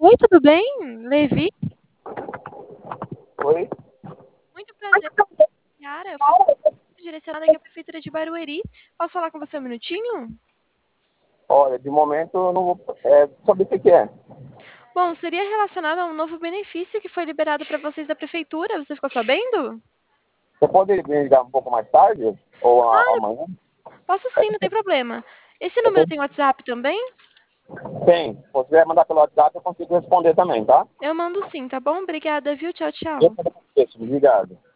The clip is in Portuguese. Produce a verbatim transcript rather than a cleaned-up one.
Oi, tudo bem? Levi? Oi? Muito prazer, Yara. Eu fui direcionada aqui à Prefeitura de Barueri. Posso falar com você um minutinho? Olha, de momento eu não vou. É, sobre o que que é? Bom, seria relacionado a um novo benefício que foi liberado para vocês da Prefeitura. Você ficou sabendo? Você pode me ligar um pouco mais tarde? Ou a- Claro, amanhã? posso sim, não tem problema. Esse Eu número tô- tem WhatsApp também? Tem. Se você quiser mandar pelo WhatsApp, eu consigo responder também, tá? Eu mando sim, tá bom? Obrigada, viu? Tchau, Eu tchau. também. Obrigado.